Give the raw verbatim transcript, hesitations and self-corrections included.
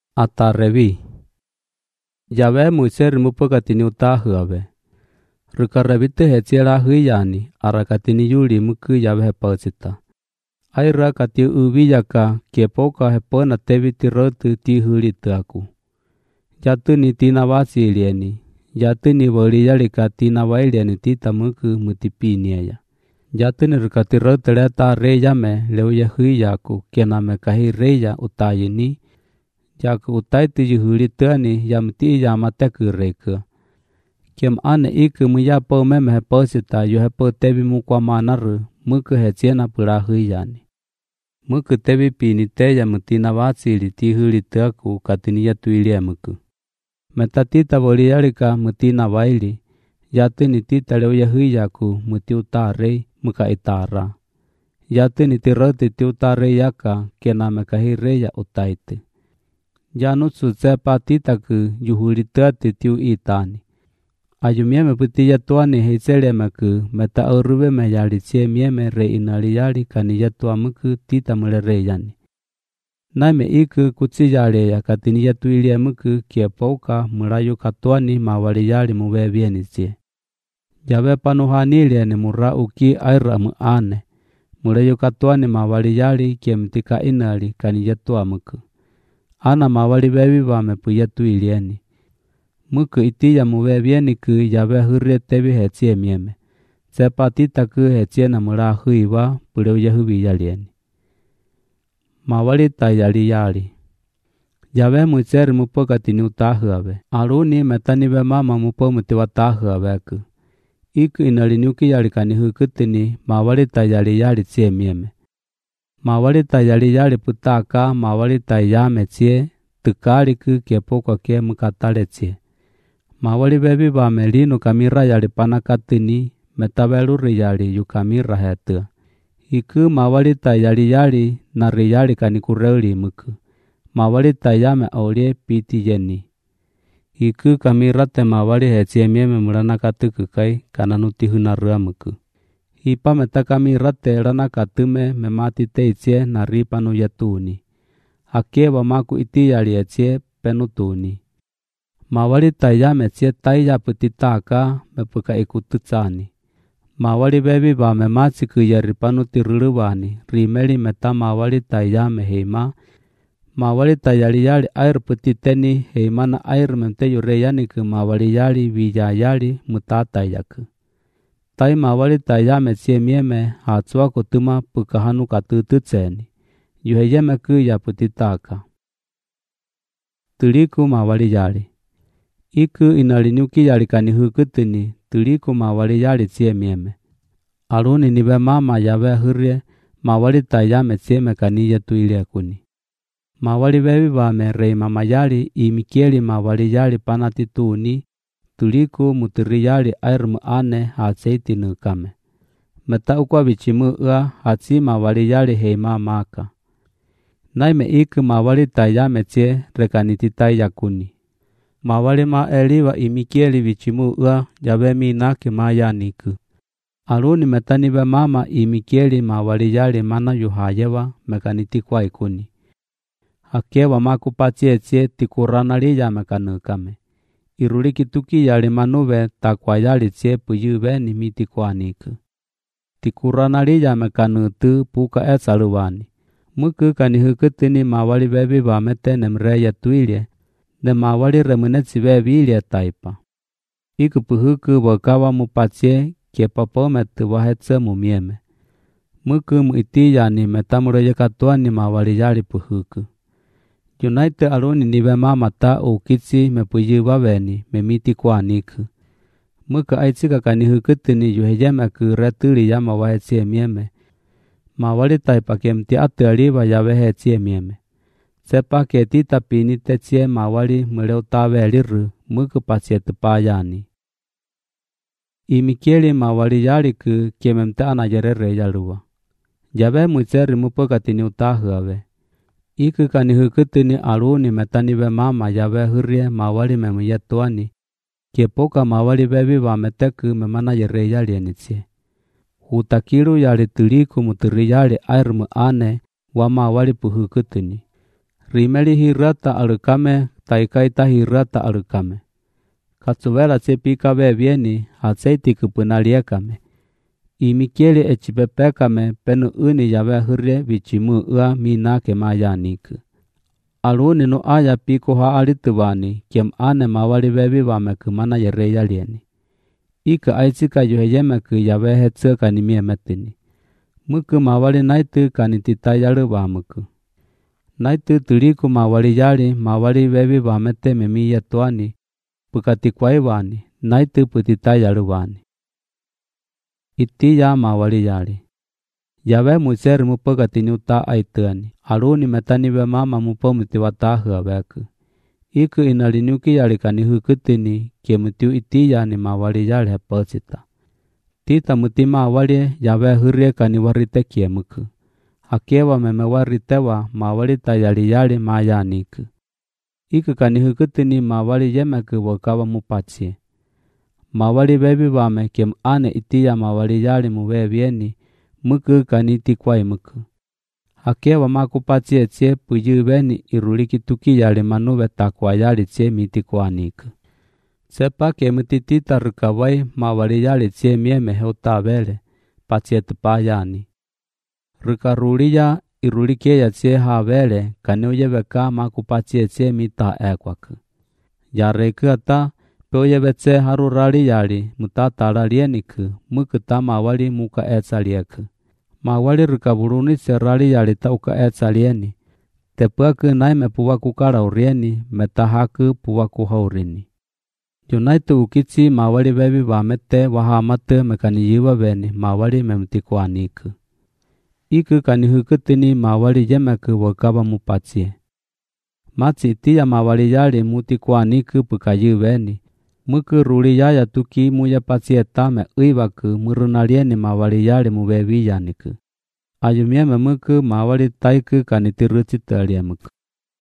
Atarevi. Yave Moisés mupakatini utahawe. Rukarabite hechera huyani arakatini yuli muku yave hepasita. Aira kati ubiyaka kepoka hepona teviti rotu ti hulita aku. Jatuni tina wasilieni. Jatuni waliyalika tina wailiani tita muku mutipiniaya. Jatuni rukati rotu leta reya me leuya huyaku kename kahi reya utayini. Jaku utaiti yuhulitani yamti yamateku reka. Kem ane iku muya po meme hepasita yu hepo tevi mukwa manaru muku hechena pura huyani. Muku tevi pini teya mutina wasili ti hulitaku katini yatuilia muku. Metatita waliyalika mutina waili. Yatuni tita leuya huyaku muti utare muka itara. Yatuni tiroti ti utare yaka kename kahi reya utaiti. Janutsu tsepa titaku yuhulitati tiu itani. Ayumieme puti yatuani heiselemaku meta aurube me yali tsie mieme re inali yali kani yatua muku tita mule reyani. Naime iku kutsi yale ya katini yatuilia muku kia pouka murayu katuani mawali yali muwe bieni tsie. Jawe panuhanilia ni mura uki aira muane. Murayu katuani mawali yali kia mtika inali kani yatua muku. Ana mawali bebi wame pu yatuilieni. Muku itiya muwe bieni ku yawe hurie tebi hetsie mieme. Sepa tita ku hetsie na mura huiwa puleu yahubi yalieni. Mawali ta yali yali. Yawe Moisés mupakatini utahawe. Aruni metaniwe mama mupo mutiwa tahawe ku. Iku inalinyuki yali kani hukutini mawali ta yali yali tsie mieme. Mawali ta yali yali putaka mawali ta yame tsie tukari ku kepoka ke mukatale tsie. Mawali bebi wame linu kamira yali panakatini metabeluri yali yu kamira hetua. Iku mawali ta yali yali nari yali kani kureuli muku. Mawali ta yame aulie piti yeni. Iku kamira te mawali hetsie mieme muranakatu kukai kananuti hunarua muku. Ipa meta kamira te ranakatume memati te itsie nari panu yatuni. Ake wamaku iti yali etsie penutuni. Mawali ta yame tsie taiya putitaka mepuka ikututsani. Mawali bebi ba memati kuyari panu tiruluwani rimeli meta mawali ta yame heima. Mawali ta yali yali air putiteni heima na air mente yureyani ku mawali yali vija yali mutata yaku. Tai mawali ta yame tsie mieme hatsua kutuma pukahanu katututseni. Yuheyeme ku ya putitaka. Tuliku mawali yali. Iku inalinyuki yali kani hukutini tuliku mawali yali tsie mieme. Aruni niwe mama yawe hurie mawali ta yame tsie mekani yatuilia kuni. Mawali bebi wame rei mama yali imikieli mawali yali panatituni tuliku mutiri yali air muane hatseiti nukame. Meta ukwa bichimu ua hatsi mawali yali heima maka. Naime iku mawali ta yame tsie rekanitita yakuni. Mawali ma eliwa imikieli bichimu ua yawe minaki mayaniku. Aruni metaniwe mama imikieli mawali yali mana yuhayewa mekaniti kwa ikuni. Hakewa maku patsie tsie tikuranali ya mekanukame. Iruli kituki yali manuwe takwa yali tsie puyuwe ni miti kwa niku. Tikuranali ya mekanutu puka etsaluwani. Muku kani hukutini mawali bebi wamete nemre yatuilie. Ne mawali remunetsi bebi ilie taipa. Iku puhuku wakawa mupatsie kepapo metu wahetse mumieme. Muku muiti yani metamuro yakatuani mawali yali puhuku. Yunaite aruni niwe mama ta ukitsi mepuyuwa weni memiti kwa niku. Muka aitzika kani hukutini yuheyeme ku retuli yama wahetsie mieme. Mawali taipa kemti atualiwa yawe hetsie mieme. Sepa ketita pini tetsie mawali muleuta liru muku patsie tupayani. Imikieli mawali yali ku kememte anayerere yalua. Yawe Moisés mupakatini utahawe. Iku kani hukutini aruni metaniwe mama yawe hurie mawali memuyatuani. Kepoka mawali bebi wameteku memana yere yali enitsie. Hutakiru yali tuliku mutiri yali air muane wa mawali puhukutini. rimeli hirata alukame taikaita hirata alukame. Katsuvela tsepika vevieni hatseiti kupunaliekame. Imikieli echipepekame penu uni yave hurre vichimu ua minake mayanik. Aluni no aya piko ha alituvani kiem ane mawali vevi vameku mana yereya lieni. Ika aitzika yuheyemeku yave hetsuka ni miemetini. Muku mawali naitu kanititayalu vamuku. Naitu tuliku mawali yali mawali vevi vamete memiya tuani. Pukatikwai vani, naitu putitayalu vani. Itiya mawali yali. Yave muser mupakatini uta aituani. Aluni metani ve mama mupomuti watahu aveku. Iku inalinuki yali kani hukutini kemutiu itiya ni mawali yali hepasita. Tita muti mawali yave hurre kani warite kiemuku. Hakewa meme waritewa mawali tayali yali mayaniku. Iku kani hukutini mawali yemeku wakawa mupatsie. Mawali vevi vame kem ane itiya mawali yali muvevieni muku kani tikwai muku. Hakewa makupatsie tsie puyuveni iruliki tuki yali manuve takwa yali tsie mitikwaniku. Sepa kemutitita rukawai mawali yali tsie mieme heutavele patsie tupayani. Rukaruliya irulikeya tsie havele kaniuyeveka makupatsie tsie mita ekwaku. Yareku ata peuyeve tsie harurali yali mutatala lieniku muku ta mawali muka etsa lieku. Mawali rukavuruni serali yali ta uka etsa lieni. Tepuaku naime puwaku karaurieni metahaku puwaku haurini. Yunaitu ukitsi mawali vevi vamete wahamate mekani yiwa veni mawali memtikuaniku. Iku kani hukutini mawali yemeku wakawa mupatsie. Matsi itiya mawali yali mutikuaniku pukayuveni. Muku ruli yaya tuki muya patsie tame uivaku murunalieni mawali yali muveviyaniku. Ayumieme muku mawali taiku kani tirutsitaliamuku.